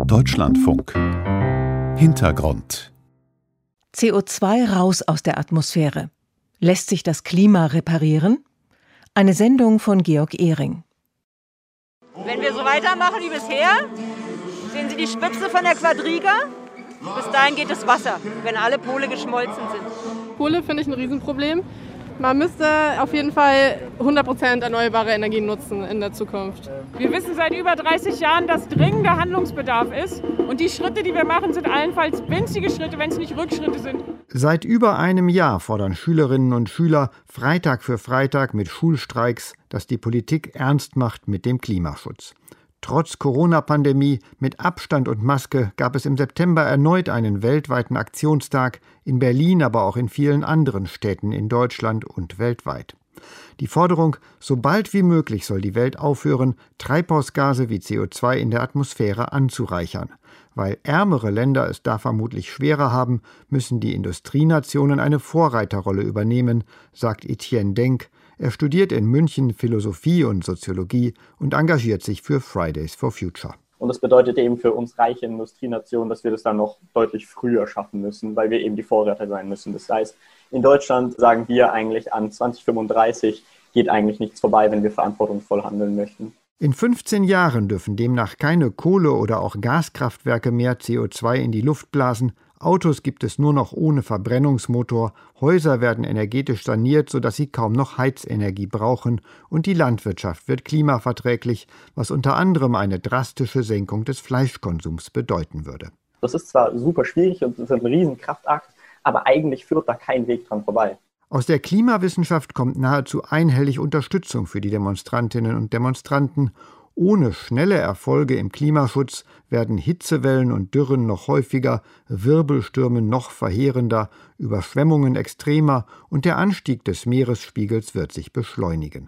Deutschlandfunk. Hintergrund. CO2 raus aus der Atmosphäre. Lässt sich das Klima reparieren? Eine Sendung von Georg Ehring. Wenn wir so weitermachen wie bisher, sehen Sie die Spitze von der Quadriga? Bis dahin geht das Wasser, wenn alle Pole geschmolzen sind. Kohle finde ich ein Riesenproblem. Man müsste auf jeden Fall 100% erneuerbare Energien nutzen in der Zukunft. Wir wissen seit über 30 Jahren, dass dringender Handlungsbedarf ist. Und die Schritte, die wir machen, sind allenfalls winzige Schritte, wenn es nicht Rückschritte sind. Seit über einem Jahr fordern Schülerinnen und Schüler Freitag für Freitag mit Schulstreiks, dass die Politik ernst macht mit dem Klimaschutz. Trotz Corona-Pandemie mit Abstand und Maske gab es im September erneut einen weltweiten Aktionstag, in Berlin, aber auch in vielen anderen Städten in Deutschland und weltweit. Die Forderung, so bald wie möglich soll die Welt aufhören, Treibhausgase wie CO2 in der Atmosphäre anzureichern. Weil ärmere Länder es da vermutlich schwerer haben, müssen die Industrienationen eine Vorreiterrolle übernehmen, sagt Etienne Denk. Er studiert in München Philosophie und Soziologie und engagiert sich für Fridays for Future. Und das bedeutet eben für uns reiche Industrienationen, dass wir das dann noch deutlich früher schaffen müssen, weil wir eben die Vorreiter sein müssen. Das heißt, in Deutschland sagen wir eigentlich, an 2035 geht eigentlich nichts vorbei, wenn wir verantwortungsvoll handeln möchten. In 15 Jahren dürfen demnach keine Kohle- oder auch Gaskraftwerke mehr CO2 in die Luft blasen. Autos gibt es nur noch ohne Verbrennungsmotor, Häuser werden energetisch saniert, sodass sie kaum noch Heizenergie brauchen, und die Landwirtschaft wird klimaverträglich, was unter anderem eine drastische Senkung des Fleischkonsums bedeuten würde. Das ist zwar super schwierig und es ist ein Riesenkraftakt, aber eigentlich führt da kein Weg dran vorbei. Aus der Klimawissenschaft kommt nahezu einhellig Unterstützung für die Demonstrantinnen und Demonstranten. Ohne schnelle Erfolge im Klimaschutz werden Hitzewellen und Dürren noch häufiger, Wirbelstürme noch verheerender, Überschwemmungen extremer und der Anstieg des Meeresspiegels wird sich beschleunigen.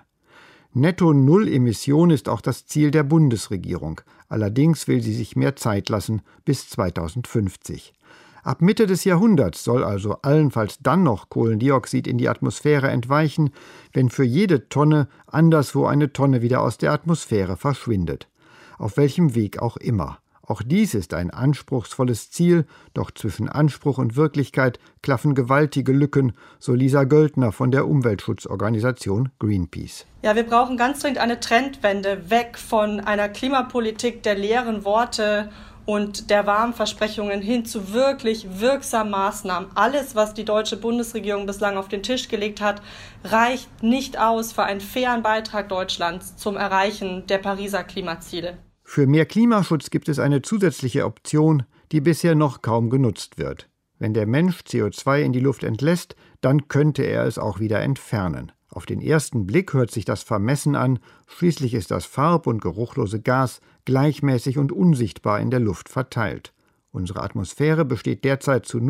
Netto-Null-Emission ist auch das Ziel der Bundesregierung. Allerdings will sie sich mehr Zeit lassen, bis 2050. Ab Mitte des Jahrhunderts soll also allenfalls dann noch Kohlendioxid in die Atmosphäre entweichen, wenn für jede Tonne anderswo eine Tonne wieder aus der Atmosphäre verschwindet. Auf welchem Weg auch immer. Auch dies ist ein anspruchsvolles Ziel, doch zwischen Anspruch und Wirklichkeit klaffen gewaltige Lücken, so Lisa Göldner von der Umweltschutzorganisation Greenpeace. Ja, wir brauchen ganz dringend eine Trendwende weg von einer Klimapolitik der leeren Worte und der warmen Versprechungen hin zu wirklich wirksamen Maßnahmen. Alles, was die deutsche Bundesregierung bislang auf den Tisch gelegt hat, reicht nicht aus für einen fairen Beitrag Deutschlands zum Erreichen der Pariser Klimaziele. Für mehr Klimaschutz gibt es eine zusätzliche Option, die bisher noch kaum genutzt wird. Wenn der Mensch CO2 in die Luft entlässt, dann könnte er es auch wieder entfernen. Auf den ersten Blick hört sich das vermessen an, schließlich ist das farb- und geruchlose Gas gleichmäßig und unsichtbar in der Luft verteilt. Unsere Atmosphäre besteht derzeit zu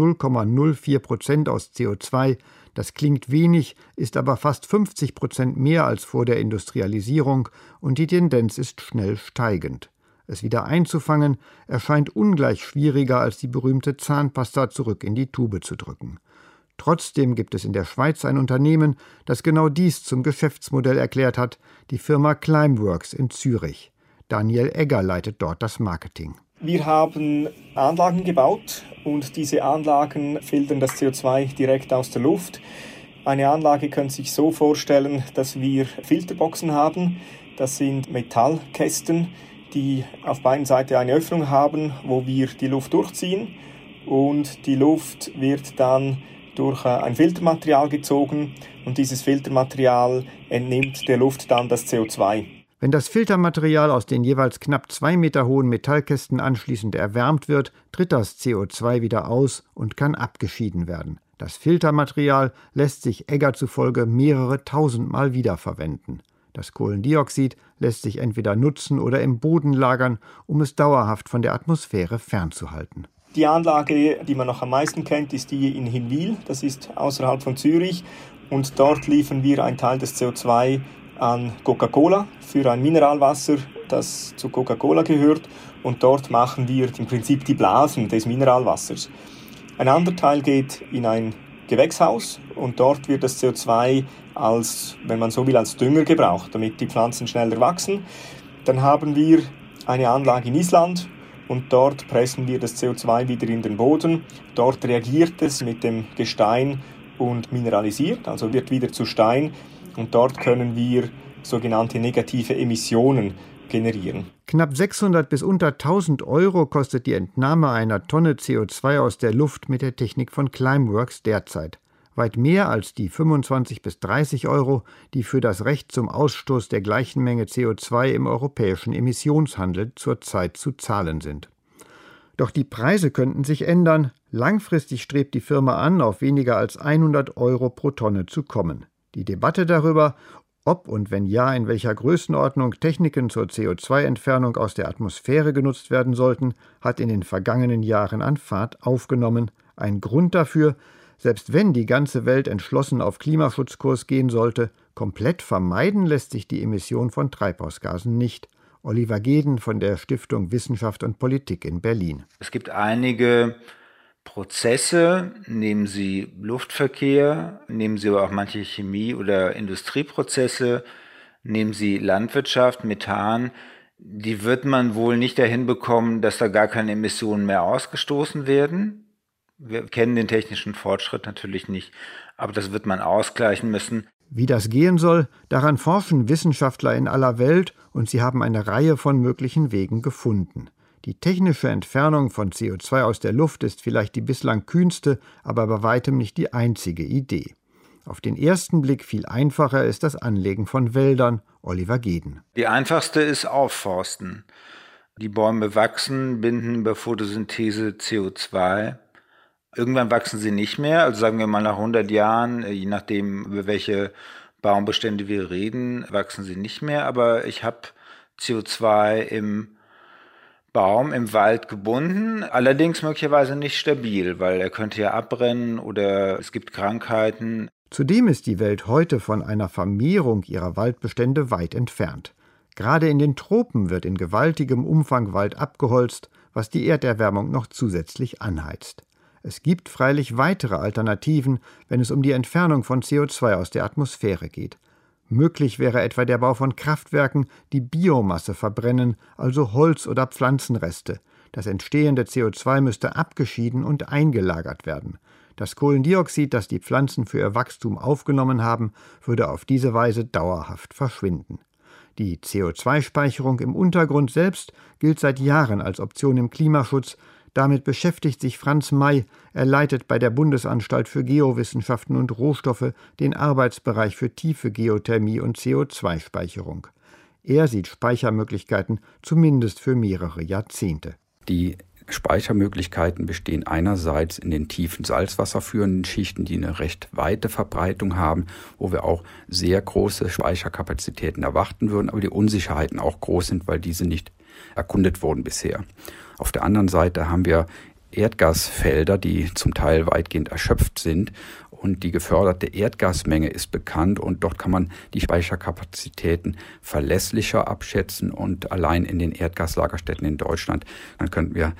0,04% aus CO2. Das klingt wenig, ist aber fast 50% mehr als vor der Industrialisierung und die Tendenz ist schnell steigend. Es wieder einzufangen, erscheint ungleich schwieriger als die berühmte Zahnpasta zurück in die Tube zu drücken. Trotzdem gibt es in der Schweiz ein Unternehmen, das genau dies zum Geschäftsmodell erklärt hat, die Firma Climeworks in Zürich. Daniel Egger leitet dort das Marketing. Wir haben Anlagen gebaut und diese Anlagen filtern das CO2 direkt aus der Luft. Eine Anlage können Sie sich so vorstellen, dass wir Filterboxen haben. Das sind Metallkästen, die auf beiden Seiten eine Öffnung haben, wo wir die Luft durchziehen. Und die Luft wird dann durch ein Filtermaterial gezogen und dieses Filtermaterial entnimmt der Luft dann das CO2. Wenn das Filtermaterial aus den jeweils knapp 2 Meter hohen Metallkästen anschließend erwärmt wird, tritt das CO2 wieder aus und kann abgeschieden werden. Das Filtermaterial lässt sich Egger zufolge mehrere tausendmal wiederverwenden. Das Kohlendioxid lässt sich entweder nutzen oder im Boden lagern, um es dauerhaft von der Atmosphäre fernzuhalten. Die Anlage, die man noch am meisten kennt, ist die in Hinwil. Das ist außerhalb von Zürich. Und dort liefern wir einen Teil des CO2 an Coca-Cola für ein Mineralwasser, das zu Coca-Cola gehört. Und dort machen wir im Prinzip die Blasen des Mineralwassers. Ein anderer Teil geht in ein Gewächshaus und dort wird das CO2 als, wenn man so will, als Dünger gebraucht, damit die Pflanzen schneller wachsen. Dann haben wir eine Anlage in Island, und dort pressen wir das CO2 wieder in den Boden. Dort reagiert es mit dem Gestein und mineralisiert, also wird wieder zu Stein, und dort können wir sogenannte negative Emissionen generieren. Knapp 600 bis unter 1.000 € kostet die Entnahme einer Tonne CO2 aus der Luft mit der Technik von Climeworks derzeit. Weit mehr als die 25 bis 30 €, die für das Recht zum Ausstoß der gleichen Menge CO2 im europäischen Emissionshandel zurzeit zu zahlen sind. Doch die Preise könnten sich ändern. Langfristig strebt die Firma an, auf weniger als 100 € pro Tonne zu kommen. Die Debatte darüber, ob und wenn ja, in welcher Größenordnung Techniken zur CO2-Entfernung aus der Atmosphäre genutzt werden sollten, hat in den vergangenen Jahren an Fahrt aufgenommen. Ein Grund dafür: Selbst wenn die ganze Welt entschlossen auf Klimaschutzkurs gehen sollte, komplett vermeiden lässt sich die Emission von Treibhausgasen nicht. Oliver Geden von der Stiftung Wissenschaft und Politik in Berlin. Es gibt einige Prozesse, nehmen Sie Luftverkehr, nehmen Sie aber auch manche Chemie- oder Industrieprozesse, nehmen Sie Landwirtschaft, Methan, die wird man wohl nicht dahin bekommen, dass da gar keine Emissionen mehr ausgestoßen werden. Wir kennen den technischen Fortschritt natürlich nicht, aber das wird man ausgleichen müssen. Wie das gehen soll, daran forschen Wissenschaftler in aller Welt, und sie haben eine Reihe von möglichen Wegen gefunden. Die technische Entfernung von CO2 aus der Luft ist vielleicht die bislang kühnste, aber bei weitem nicht die einzige Idee. Auf den ersten Blick viel einfacher ist das Anlegen von Wäldern. Oliver Geden. Die einfachste ist Aufforsten. Die Bäume wachsen, binden über Photosynthese CO2. Irgendwann wachsen sie nicht mehr, also sagen wir mal nach 100 Jahren, je nachdem über welche Baumbestände wir reden, wachsen sie nicht mehr. Aber ich habe CO2 im Baum, im Wald gebunden, allerdings möglicherweise nicht stabil, weil er könnte ja abbrennen oder es gibt Krankheiten. Zudem ist die Welt heute von einer Vermehrung ihrer Waldbestände weit entfernt. Gerade in den Tropen wird in gewaltigem Umfang Wald abgeholzt, was die Erderwärmung noch zusätzlich anheizt. Es gibt freilich weitere Alternativen, wenn es um die Entfernung von CO2 aus der Atmosphäre geht. Möglich wäre etwa der Bau von Kraftwerken, die Biomasse verbrennen, also Holz- oder Pflanzenreste. Das entstehende CO2 müsste abgeschieden und eingelagert werden. Das Kohlendioxid, das die Pflanzen für ihr Wachstum aufgenommen haben, würde auf diese Weise dauerhaft verschwinden. Die CO2-Speicherung im Untergrund selbst gilt seit Jahren als Option im Klimaschutz. Damit beschäftigt sich Franz May. Er leitet bei der Bundesanstalt für Geowissenschaften und Rohstoffe den Arbeitsbereich für tiefe Geothermie und CO2-Speicherung. Er sieht Speichermöglichkeiten zumindest für mehrere Jahrzehnte. Die Speichermöglichkeiten bestehen einerseits in den tiefen salzwasserführenden Schichten, die eine recht weite Verbreitung haben, wo wir auch sehr große Speicherkapazitäten erwarten würden, aber die Unsicherheiten auch groß sind, weil diese nicht erkundet wurden bisher. Auf der anderen Seite haben wir Erdgasfelder, die zum Teil weitgehend erschöpft sind, und die geförderte Erdgasmenge ist bekannt, und dort kann man die Speicherkapazitäten verlässlicher abschätzen, und allein in den Erdgaslagerstätten in Deutschland, dann könnten wir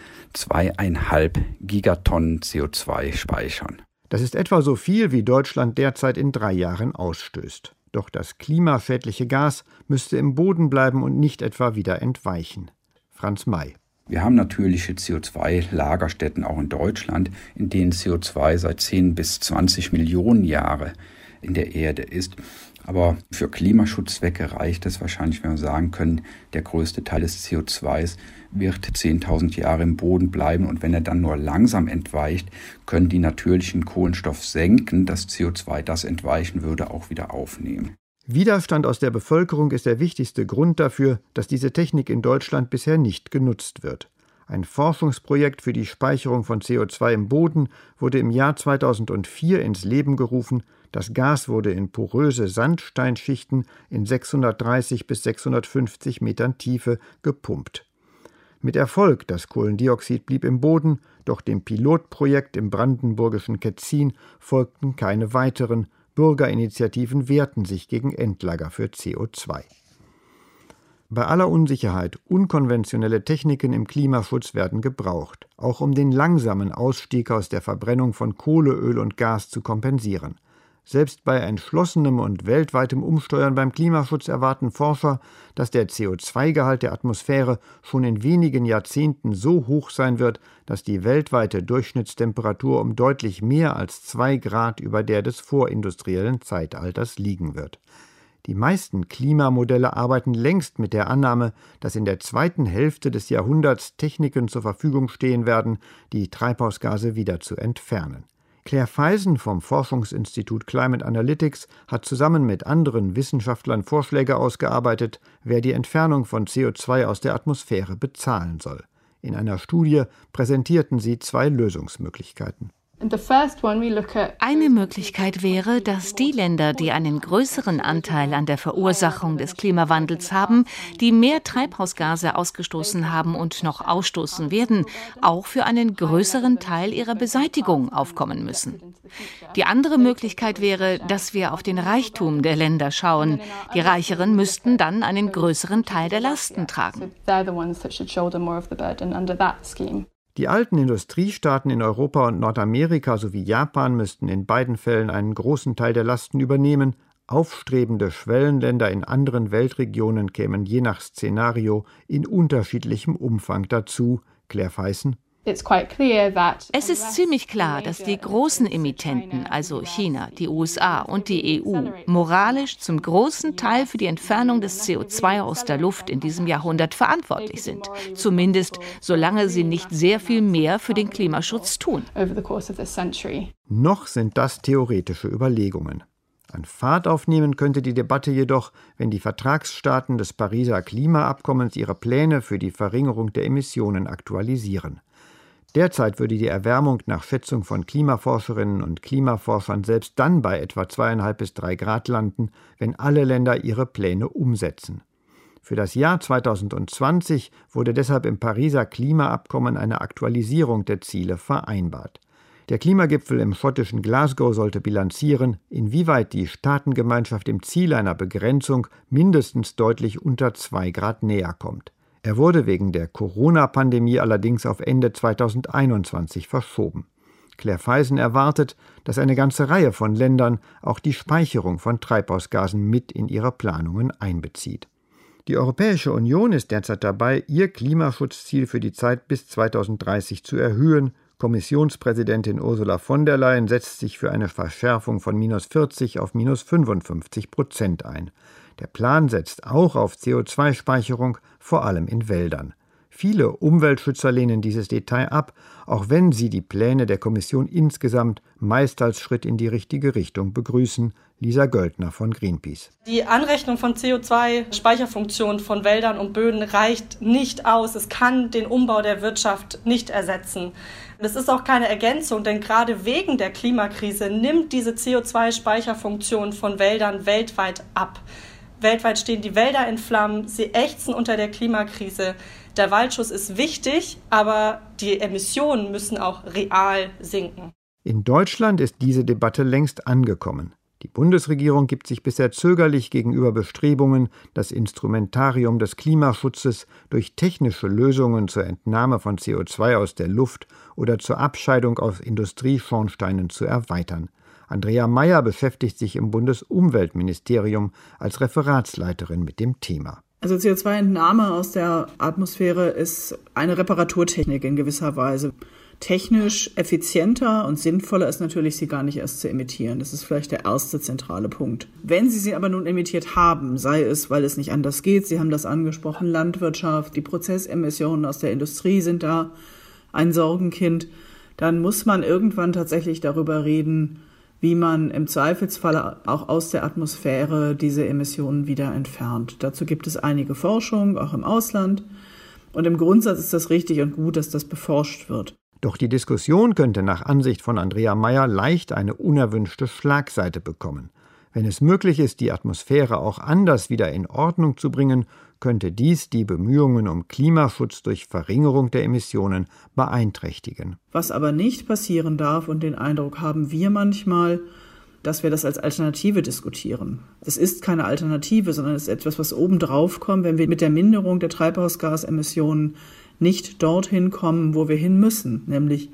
2,5 Gigatonnen CO2 speichern. Das ist etwa so viel, wie Deutschland derzeit in 3 Jahren ausstößt. Doch das klimaschädliche Gas müsste im Boden bleiben und nicht etwa wieder entweichen. Franz May. Wir haben natürliche CO2-Lagerstätten auch in Deutschland, in denen CO2 seit 10 bis 20 Millionen Jahre in der Erde ist. Aber für Klimaschutzzwecke reicht es wahrscheinlich, wenn wir sagen können, der größte Teil des CO2s wird 10.000 Jahre im Boden bleiben. Und wenn er dann nur langsam entweicht, können die natürlichen Kohlenstoffsenken das CO2, das entweichen würde, auch wieder aufnehmen. Widerstand aus der Bevölkerung ist der wichtigste Grund dafür, dass diese Technik in Deutschland bisher nicht genutzt wird. Ein Forschungsprojekt für die Speicherung von CO2 im Boden wurde im Jahr 2004 ins Leben gerufen. Das Gas wurde in poröse Sandsteinschichten in 630 bis 650 Metern Tiefe gepumpt. Mit Erfolg, das Kohlendioxid blieb im Boden, doch dem Pilotprojekt im brandenburgischen Ketzin folgten keine weiteren. Bürgerinitiativen wehrten sich gegen Endlager für CO2. Bei aller Unsicherheit, unkonventionelle Techniken im Klimaschutz werden gebraucht, auch um den langsamen Ausstieg aus der Verbrennung von Kohle, Öl und Gas zu kompensieren. Selbst bei entschlossenem und weltweitem Umsteuern beim Klimaschutz erwarten Forscher, dass der CO2-Gehalt der Atmosphäre schon in wenigen Jahrzehnten so hoch sein wird, dass die weltweite Durchschnittstemperatur um deutlich mehr als 2 Grad über der des vorindustriellen Zeitalters liegen wird. Die meisten Klimamodelle arbeiten längst mit der Annahme, dass in der zweiten Hälfte des Jahrhunderts Techniken zur Verfügung stehen werden, die Treibhausgase wieder zu entfernen. Claire Feisen vom Forschungsinstitut Climate Analytics hat zusammen mit anderen Wissenschaftlern Vorschläge ausgearbeitet, wer die Entfernung von CO2 aus der Atmosphäre bezahlen soll. In einer Studie präsentierten sie 2 Lösungsmöglichkeiten. Eine Möglichkeit wäre, dass die Länder, die einen größeren Anteil an der Verursachung des Klimawandels haben, die mehr Treibhausgase ausgestoßen haben und noch ausstoßen werden, auch für einen größeren Teil ihrer Beseitigung aufkommen müssen. Die andere Möglichkeit wäre, dass wir auf den Reichtum der Länder schauen. Die Reicheren müssten dann einen größeren Teil der Lasten tragen. Die alten Industriestaaten in Europa und Nordamerika sowie Japan müssten in beiden Fällen einen großen Teil der Lasten übernehmen. Aufstrebende Schwellenländer in anderen Weltregionen kämen je nach Szenario in unterschiedlichem Umfang dazu. Claire Feisen. Es ist ziemlich klar, dass die großen Emittenten, also China, die USA und die EU, moralisch zum großen Teil für die Entfernung des CO2 aus der Luft in diesem Jahrhundert verantwortlich sind. Zumindest solange sie nicht sehr viel mehr für den Klimaschutz tun. Noch sind das theoretische Überlegungen. An Fahrt aufnehmen könnte die Debatte jedoch, wenn die Vertragsstaaten des Pariser Klimaabkommens ihre Pläne für die Verringerung der Emissionen aktualisieren. Derzeit würde die Erwärmung nach Schätzung von Klimaforscherinnen und Klimaforschern selbst dann bei etwa 2,5 bis 3 Grad landen, wenn alle Länder ihre Pläne umsetzen. Für das Jahr 2020 wurde deshalb im Pariser Klimaabkommen eine Aktualisierung der Ziele vereinbart. Der Klimagipfel im schottischen Glasgow sollte bilanzieren, inwieweit die Staatengemeinschaft dem Ziel einer Begrenzung mindestens deutlich unter 2 Grad näher kommt. Er wurde wegen der Corona-Pandemie allerdings auf Ende 2021 verschoben. Claire Feisen erwartet, dass eine ganze Reihe von Ländern auch die Speicherung von Treibhausgasen mit in ihre Planungen einbezieht. Die Europäische Union ist derzeit dabei, ihr Klimaschutzziel für die Zeit bis 2030 zu erhöhen. Kommissionspräsidentin Ursula von der Leyen setzt sich für eine Verschärfung von -40 auf -55% ein. Der Plan setzt auch auf CO2-Speicherung, vor allem in Wäldern. Viele Umweltschützer lehnen dieses Detail ab, auch wenn sie die Pläne der Kommission insgesamt meist als Schritt in die richtige Richtung begrüßen. Lisa Göldner von Greenpeace. Die Anrechnung von CO2-Speicherfunktionen von Wäldern und Böden reicht nicht aus. Es kann den Umbau der Wirtschaft nicht ersetzen. Das ist auch keine Ergänzung, denn gerade wegen der Klimakrise nimmt diese CO2-Speicherfunktion von Wäldern weltweit ab. Weltweit stehen die Wälder in Flammen, sie ächzen unter der Klimakrise. Der Waldschutz ist wichtig, aber die Emissionen müssen auch real sinken. In Deutschland ist diese Debatte längst angekommen. Die Bundesregierung gibt sich bisher zögerlich gegenüber Bestrebungen, das Instrumentarium des Klimaschutzes durch technische Lösungen zur Entnahme von CO2 aus der Luft oder zur Abscheidung aus Industrieschornsteinen zu erweitern. Andrea Mayer beschäftigt sich im Bundesumweltministerium als Referatsleiterin mit dem Thema. Also CO2-Entnahme aus der Atmosphäre ist eine Reparaturtechnik in gewisser Weise. Technisch effizienter und sinnvoller ist natürlich, sie gar nicht erst zu emittieren. Das ist vielleicht der erste zentrale Punkt. Wenn Sie aber nun emittiert haben, sei es, weil es nicht anders geht, Sie haben das angesprochen, Landwirtschaft, die Prozessemissionen aus der Industrie sind da ein Sorgenkind, dann muss man irgendwann tatsächlich darüber reden, wie man im Zweifelsfall auch aus der Atmosphäre diese Emissionen wieder entfernt. Dazu gibt es einige Forschung, auch im Ausland. Und im Grundsatz ist das richtig und gut, dass das beforscht wird. Doch die Diskussion könnte nach Ansicht von Andrea Mayer leicht eine unerwünschte Schlagseite bekommen. Wenn es möglich ist, die Atmosphäre auch anders wieder in Ordnung zu bringen, könnte dies die Bemühungen um Klimaschutz durch Verringerung der Emissionen beeinträchtigen. Was aber nicht passieren darf, und den Eindruck haben wir manchmal, dass wir das als Alternative diskutieren. Das ist keine Alternative, sondern es ist etwas, was obendrauf kommt, wenn wir mit der Minderung der Treibhausgasemissionen nicht dorthin kommen, wo wir hin müssen, nämlich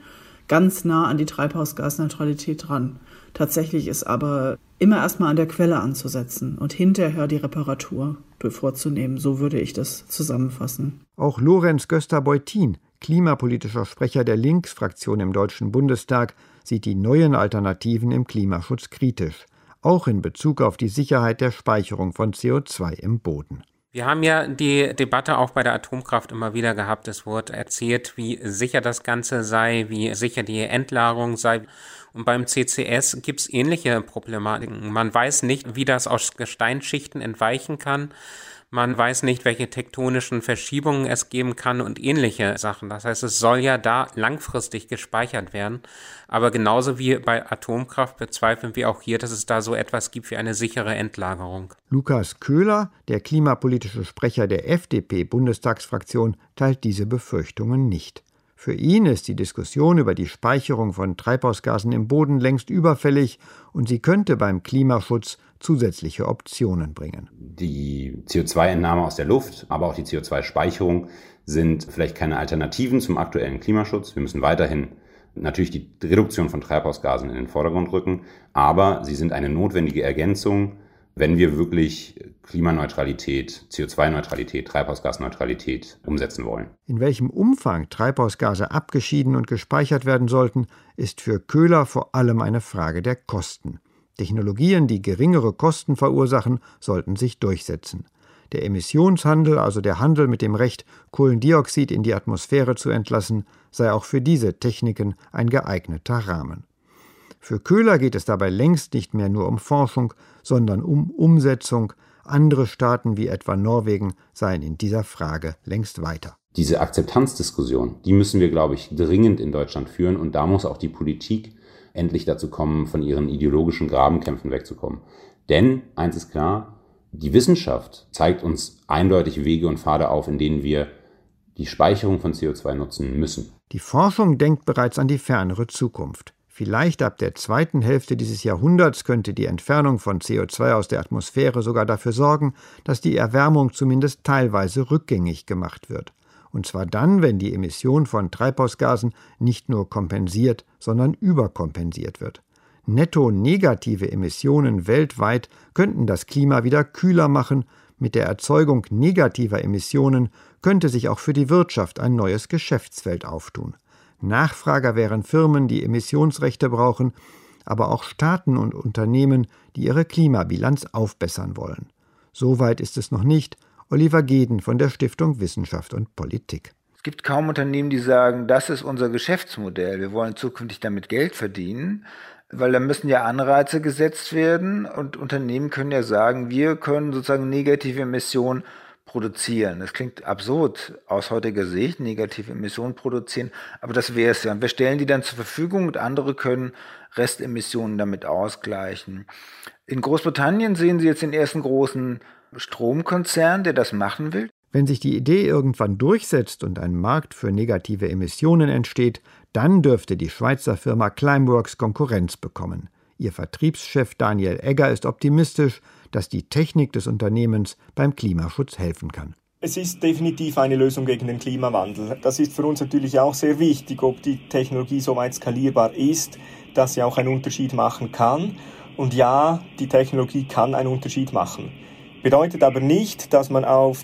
ganz nah an die Treibhausgasneutralität dran. Tatsächlich ist aber immer erstmal an der Quelle anzusetzen und hinterher die Reparatur vorzunehmen. So würde ich das zusammenfassen. Auch Lorenz Göster-Beutin, klimapolitischer Sprecher der Linksfraktion im Deutschen Bundestag, sieht die neuen Alternativen im Klimaschutz kritisch, auch in Bezug auf die Sicherheit der Speicherung von CO2 im Boden. Wir haben ja die Debatte auch bei der Atomkraft immer wieder gehabt. Es wurde erzählt, wie sicher das Ganze sei, wie sicher die Endlagerung sei. Und beim CCS gibt es ähnliche Problematiken. Man weiß nicht, wie das aus Gesteinsschichten entweichen kann. Man weiß nicht, welche tektonischen Verschiebungen es geben kann und ähnliche Sachen. Das heißt, es soll ja da langfristig gespeichert werden. Aber genauso wie bei Atomkraft bezweifeln wir auch hier, dass es da so etwas gibt wie eine sichere Endlagerung. Lukas Köhler, der klimapolitische Sprecher der FDP-Bundestagsfraktion, teilt diese Befürchtungen nicht. Für ihn ist die Diskussion über die Speicherung von Treibhausgasen im Boden längst überfällig und sie könnte beim Klimaschutz zusätzliche Optionen bringen. Die CO2-Entnahme aus der Luft, aber auch die CO2-Speicherung sind vielleicht keine Alternativen zum aktuellen Klimaschutz. Wir müssen weiterhin natürlich die Reduktion von Treibhausgasen in den Vordergrund rücken, aber sie sind eine notwendige Ergänzung, wenn wir wirklich Klimaneutralität, CO2-Neutralität, Treibhausgasneutralität umsetzen wollen. In welchem Umfang Treibhausgase abgeschieden und gespeichert werden sollten, ist für Köhler vor allem eine Frage der Kosten. Technologien, die geringere Kosten verursachen, sollten sich durchsetzen. Der Emissionshandel, also der Handel mit dem Recht, Kohlendioxid in die Atmosphäre zu entlassen, sei auch für diese Techniken ein geeigneter Rahmen. Für Köhler geht es dabei längst nicht mehr nur um Forschung, sondern um Umsetzung. Andere Staaten wie etwa Norwegen seien in dieser Frage längst weiter. Diese Akzeptanzdiskussion, die müssen wir, glaube ich, dringend in Deutschland führen. Und da muss auch die Politik endlich dazu kommen, von ihren ideologischen Grabenkämpfen wegzukommen. Denn, eins ist klar, die Wissenschaft zeigt uns eindeutig Wege und Pfade auf, in denen wir die Speicherung von CO2 nutzen müssen. Die Forschung denkt bereits an die fernere Zukunft. Vielleicht ab der zweiten Hälfte dieses Jahrhunderts könnte die Entfernung von CO2 aus der Atmosphäre sogar dafür sorgen, dass die Erwärmung zumindest teilweise rückgängig gemacht wird. Und zwar dann, wenn die Emission von Treibhausgasen nicht nur kompensiert, sondern überkompensiert wird. Netto negative Emissionen weltweit könnten das Klima wieder kühler machen. Mit der Erzeugung negativer Emissionen könnte sich auch für die Wirtschaft ein neues Geschäftsfeld auftun. Nachfrager wären Firmen, die Emissionsrechte brauchen, aber auch Staaten und Unternehmen, die ihre Klimabilanz aufbessern wollen. Soweit ist es noch nicht. Oliver Geden von der Stiftung Wissenschaft und Politik. Es gibt kaum Unternehmen, die sagen, das ist unser Geschäftsmodell, wir wollen zukünftig damit Geld verdienen, weil da müssen ja Anreize gesetzt werden und Unternehmen können ja sagen, wir können sozusagen negative Emissionen produzieren. Das klingt absurd aus heutiger Sicht, negative Emissionen produzieren, aber das wäre es ja. Und wir stellen die dann zur Verfügung und andere können Restemissionen damit ausgleichen. In Großbritannien sehen Sie jetzt den ersten großen Stromkonzern, der das machen will. Wenn sich die Idee irgendwann durchsetzt und ein Markt für negative Emissionen entsteht, dann dürfte die Schweizer Firma Climeworks Konkurrenz bekommen. Ihr Vertriebschef Daniel Egger ist optimistisch, dass die Technik des Unternehmens beim Klimaschutz helfen kann. Es ist definitiv eine Lösung gegen den Klimawandel. Das ist für uns natürlich auch sehr wichtig, ob die Technologie so weit skalierbar ist, dass sie auch einen Unterschied machen kann. Und ja, die Technologie kann einen Unterschied machen. Bedeutet aber nicht, dass man auf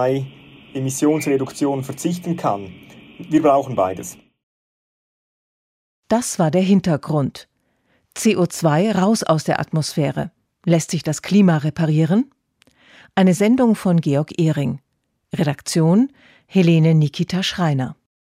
CO2-Emissionsreduktion verzichten kann. Wir brauchen beides. Das war der Hintergrund. CO2 raus aus der Atmosphäre. Lässt sich das Klima reparieren? Eine Sendung von Georg Ehring. Redaktion Helene Nikita Schreiner.